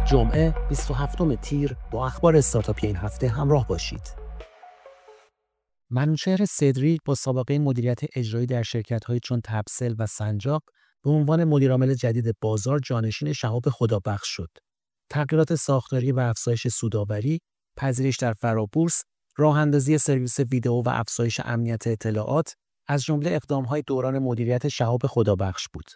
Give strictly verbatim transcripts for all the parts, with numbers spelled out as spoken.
جمعه بیست و هفتم تیر با اخبار استارتاپی این هفته همراه باشید. منوچهر صدری با سابقه مدیریت اجرایی در شرکت‌های چون تبسل و سنجاق به عنوان مدیرعامل جدید بازار جانشین شهاب خدابخش شد. تغییرات ساختاری و افزایش سودآوری، پذیرش در فرابورس، راه‌اندازی سرویس ویدئو و افزایش امنیت اطلاعات از جمله اقدام‌های دوران مدیریت شهاب خدابخش بود.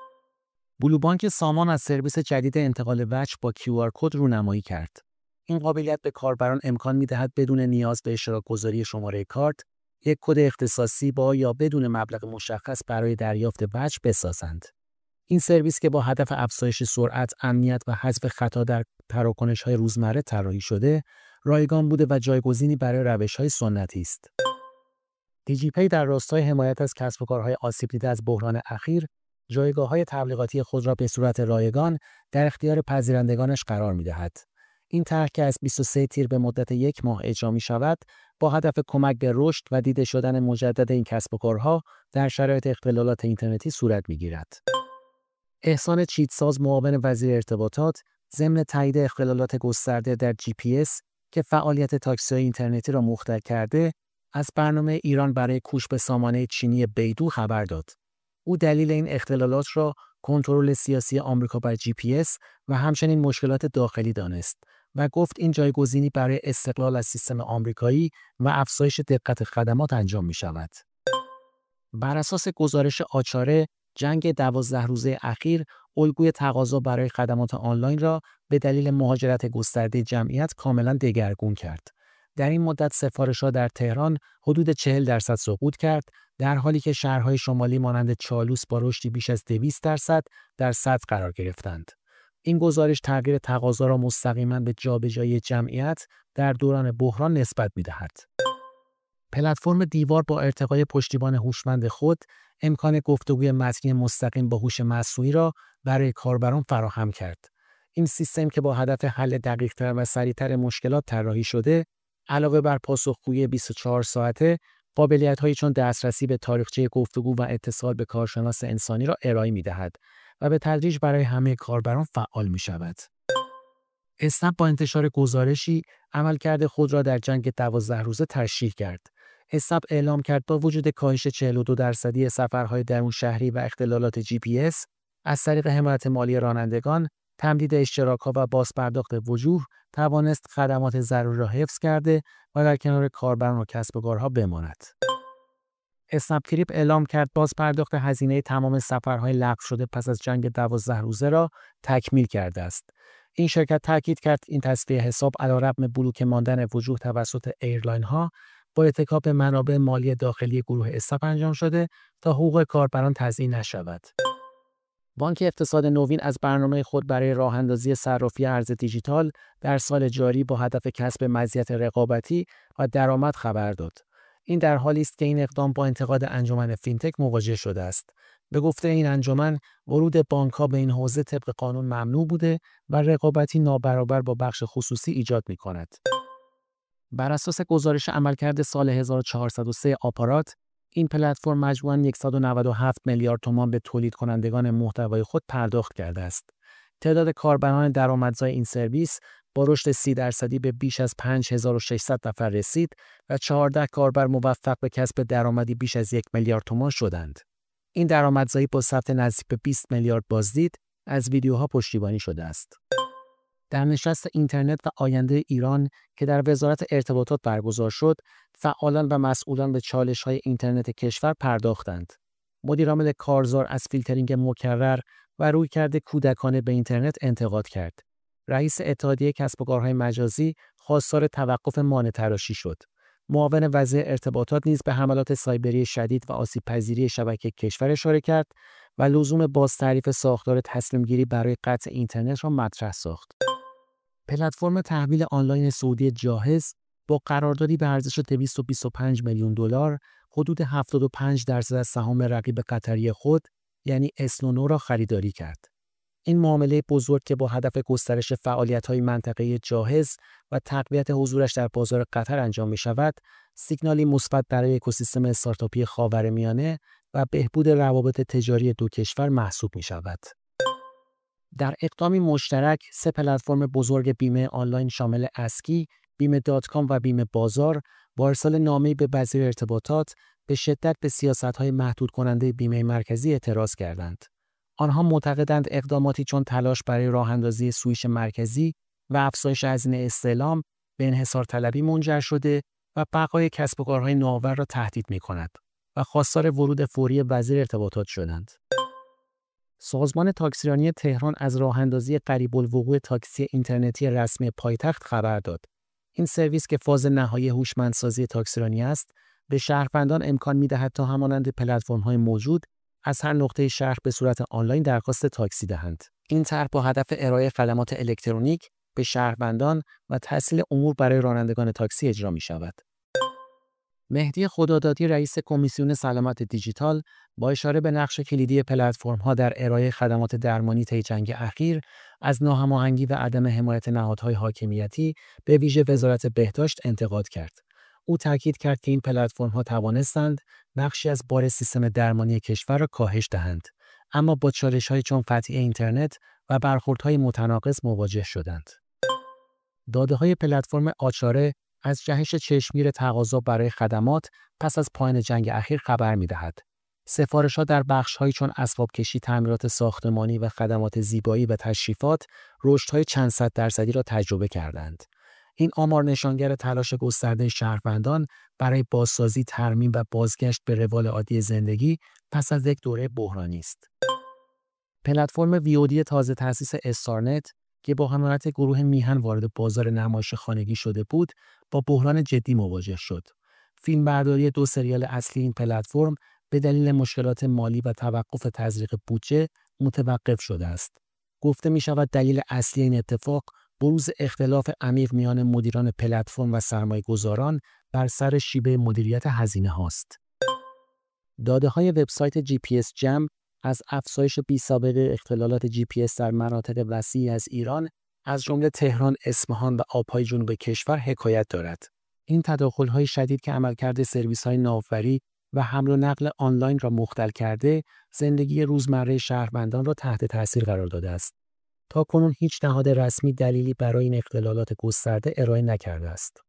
بلوبانک سامان از سرویس جدید انتقال وجه با کیو آر کد رونمایی کرد. این قابلیت به کاربران امکان می‌دهد بدون نیاز به اشتراک گذاری شماره کارت، یک کد اختصاصی با یا بدون مبلغ مشخص برای دریافت وجه بسازند. این سرویس که با هدف افزایش سرعت، امنیت و حذف خطا در تراکنش‌های روزمره طراحی شده، رایگان بوده و جایگزینی برای روش‌های سنتی است. دیجیپی در راستای حمایت از کسب و کارهای آسیب دیده از بحران اخیر، جایگاه‌های تبلیغاتی خود را به صورت رایگان در اختیار پذیرندگانش قرار می‌دهد. این طرح که از بیست و سوم تیر به مدت یک ماه اجرا می‌شود، با هدف کمک به رشد و دیده شدن مجدد این کسب و کارها در شرایط اختلالات اینترنتی صورت می‌گیرد. احسان چیتساز معاون وزیر ارتباطات ضمن تایید اختلالات گسترده در جی پی اس که فعالیت تاکسی‌های اینترنتی را مختل کرده، از برنامه ایران برای کوش به سامانه چینی بیدو خبر داد. او دلیل این اختلالات را کنترل سیاسی آمریکا بر جی پی اس و همچنین مشکلات داخلی دانست و گفت این جایگزینی برای استقلال از سیستم آمریکایی و افزایش دقت خدمات انجام می شود. بر اساس گزارش آچاره، جنگ دوازده روزه اخیر الگوی تقاضا برای خدمات آنلاین را به دلیل مهاجرت گسترده جمعیت کاملا دگرگون کرد. در این مدت سفارش‌ها در تهران حدود چهل درصد سقوط کرد، در حالی که شهرهای شمالی مانند چالوس با رشدی بیش از دویست درصد در صدر قرار گرفتند. این گزارش تغییر تقاضا را مستقیما به جابجایی جمعیت در دوران بحران نسبت می‌دهد. پلتفرم دیوار با ارتقای پشتیبان هوشمند خود امکان گفتگوی متنی مستقیم با هوش مصنوعی را برای کاربران فراهم کرد. این سیستم که با هدف حل دقیق‌تر و سریع‌تر مشکلات طراحی شده، علاوه بر پاسخگویی بیست و چهار ساعته، قابلیت‌هایی چون دسترسی به تاریخچه گفتگو و اتصال به کارشناس انسانی را ارائه می‌دهد و به تدریج برای همه کاربران فعال می‌شود. اسنپ با انتشار گزارشی عملکرد خود را در جنگ دوازده روزه تشریح کرد. اسنپ اعلام کرد با وجود کاهش چهل و دو درصدی سفرهای درون شهری و اختلالات جی پی اس، از طریق حمایت مالی رانندگان، تمدید اشتراک‌ها و بازپرداخت وجوه توانست خدمات ضروری را حفظ کرده و در کنار کاربران و کسب و کارها بماند. اسنپ کریپ اعلام کرد بازپرداخت هزینه تمام سفرهای لغو شده پس از جنگ دوازده روزه را تکمیل کرده است. این شرکت تاکید کرد این تصفیه حساب علیرغم بلوک ماندن وجوه توسط ایرلاین‌ها با اتکا به منابع مالی داخلی گروه اسنپ انجام شده تا حقوق کاربران تضییع نشود. بانک اقتصاد نوین از برنامه خود برای راه‌اندازی صرافی ارز دیجیتال در سال جاری با هدف کسب مزیت رقابتی و درآمد خبر داد. این در حالی است که این اقدام با انتقاد انجمن فینتک مواجه شده است. به گفته این انجمن، ورود بانک‌ها به این حوزه طبق قانون ممنوع بوده و رقابتی نابرابر با بخش خصوصی ایجاد می‌کند. بر اساس گزارش عملکرد سال هزار و چهارصد و سه آپارات، این پلتفرم مجموعاً صد و نود و هفت میلیارد تومان به تولید کنندگان محتوای خود پرداخت کرده است. تعداد کاربران درآمدزای این سرویس با رشد سی درصدی به بیش از پنج هزار و ششصد نفر رسید و چهارده کاربر موفق به کسب درآمدی بیش از یک میلیارد تومان شدند. این درآمدزایی با ثبت نزدیک به بیست میلیارد بازدید از ویدیوها پشتیبانی شده است. در نشست اینترنت و آینده ایران که در وزارت ارتباطات برگزار شد، فعالان و مسئولان به چالش‌های اینترنت کشور پرداختند. مدیرعامل کارزار از فیلترینگ مکرر و رویکرد کودکانه به اینترنت انتقاد کرد. رئیس اتحادیه کسب و کارهای مجازی خواستار توقف مانع‌تراشی شد. معاون وزیر ارتباطات نیز به حملات سایبری شدید و آسیب‌پذیری شبکه کشور اشاره کرد و لزوم بازتعریف ساختار تصمیم‌گیری برای قطع اینترنت را مطرح ساخت. پلتفرم تحویل آنلاین سعودی جاهز با قراردادی به ارزش دویست و بیست و پنج میلیون دلار حدود هفتاد و پنج درصد از سهام رقیب قطری خود یعنی اسنونو را خریداری کرد. این معامله بزرگ که با هدف گسترش فعالیت‌های منطقه‌ای جاهز و تقویت حضورش در بازار قطر انجام می‌شود، سیگنالی مثبت برای اکوسیستم استارتاپی خاورمیانه و بهبود روابط تجاری دو کشور محسوب می‌شود. در اقدامی مشترک، سه پلتفرم بزرگ بیمه آنلاین شامل اسکی، بیمه دات کام و بیمه بازار با ارسال نامه‌ای به وزیر ارتباطات به شدت به سیاست‌های محدود کننده بیمه مرکزی اعتراض کردند. آنها معتقدند اقداماتی چون تلاش برای راه‌اندازی سوئیچ مرکزی و افزایش هزینه استعلام به انحصارطلبی منجر شده و بقای کسب و کارهای نوآور را تهدید می‌کند و خواستار ورود فوری وزیر ارتباطات شدند. سازمان تاکسیرانی تهران از راه‌اندازی قریب الوقوع تاکسی اینترنتی رسمی پایتخت خبر داد. این سرویس که فاز نهایی هوشمندسازی تاکسیرانی است، به شهروندان امکان می‌دهد تا همانند پلتفرم‌های موجود از هر نقطه شهر به صورت آنلاین درخواست تاکسی دهند. این طرح با هدف ارائه خدمات الکترونیک به شهروندان و تسهیل امور برای رانندگان تاکسی اجرا می‌شود. مهدی خدادادی رئیس کمیسیون سلامت دیجیتال با اشاره به نقش کلیدی پلتفرم‌ها در ارائه خدمات درمانی طی جنگ اخیر از ناهماهنگی و عدم حمایت نهادهای حاکمیتی به ویژه وزارت بهداشت انتقاد کرد. او تاکید کرد که این پلتفرم‌ها توانستند بخشی از بار سیستم درمانی کشور را کاهش دهند، اما با چالش‌هایی چون قطعی اینترنت و برخوردهای متناقض مواجه شدند. داده‌های پلتفرم آچاره از جهش چشمگیر تقاضا برای خدمات پس از پایان جنگ اخیر خبر می‌دهد. سفارش‌ها در بخش‌هایی چون اسباب‌کشی، تعمیرات ساختمانی و خدمات زیبایی و تشریفات رشدهای چند صد درصدی را تجربه کردند. این آمار نشانگر تلاش گسترده شهروندان برای بازسازی، ترمیم و بازگشت به روال عادی زندگی پس از یک دوره بحرانی است. پلتفرم ویودی تازه تأسیس استارنت که با حمایت گروه میهن وارد بازار نمایش خانگی شده بود، با بحران جدی مواجه شد. فیلمبرداری دو سریال اصلی این پلتفرم به دلیل مشکلات مالی و توقف تزریق بودجه متوقف شده است. گفته می شود دلیل اصلی این اتفاق بروز اختلاف عمیق میان مدیران پلتفرم و سرمایه‌گذاران بر سر شیوه مدیریت هزینه هاست. داده‌های وبسایت جی پی اس جم از افزایش بی‌سابقه اختلالات جی پی اس در مناطق وسیعی از ایران از جمله تهران، اصفهان و آبهای جنوب کشور حکایت دارد. این تداخل‌های شدید که عملکرد سرویس‌های ناوبری و حمل و نقل آنلاین را مختل کرده، زندگی روزمره شهروندان را تحت تاثیر قرار داده است. تاکنون هیچ نهاد رسمی دلیلی برای این اختلالات گسترده ارائه نکرده است.